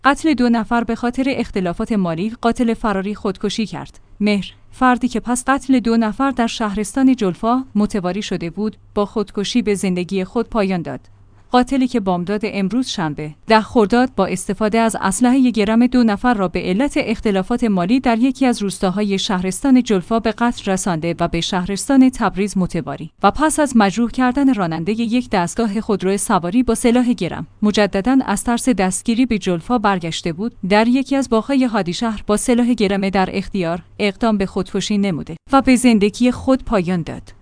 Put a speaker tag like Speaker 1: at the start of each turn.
Speaker 1: قتل 2 نفر به خاطر اختلافات مالی، قاتل فراری خودکشی کرد. مهر، فردی که پس قتل 2 نفر در شهرستان جلفا متواری شده بود، با خودکشی به زندگی خود پایان داد. قاتلی که بامداد امروز شنبه 10 خرداد با استفاده از اسلحه گرم 2 نفر را به علت اختلافات مالی در یکی از روستاهای شهرستان جلفا به قتل رسانده و به شهرستان تبریز متواری و پس از مجروح کردن راننده یک دستگاه خودرو سواری با سلاح گرم مجدداً از ترس دستگیری به جلفا برگشته بود، در یکی از باغ‌های هادیشهر با سلاح گرم در اختیار اقدام به خودکشی نموده و به زندگی خود پایان داد.